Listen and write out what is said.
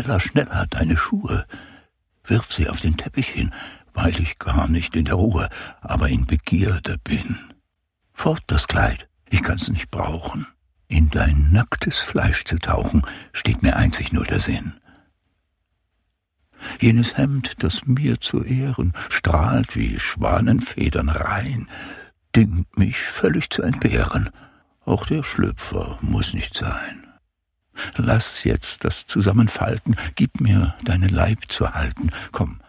schneller, schneller, deine Schuhe. Wirf sie auf den Teppich hin, weil ich gar nicht in der Ruhe, aber in Begierde bin. Fort das Kleid, ich kann's nicht brauchen. In dein nacktes Fleisch zu tauchen, steht mir einzig nur der Sinn. Jenes Hemd, das mir zu Ehren strahlt wie Schwanenfedern rein, dingt mich völlig zu entbehren. Auch der Schlüpfer muss nicht sein. Lass jetzt das Zusammenfalten, gib mir deinen Leib zu halten. Komm,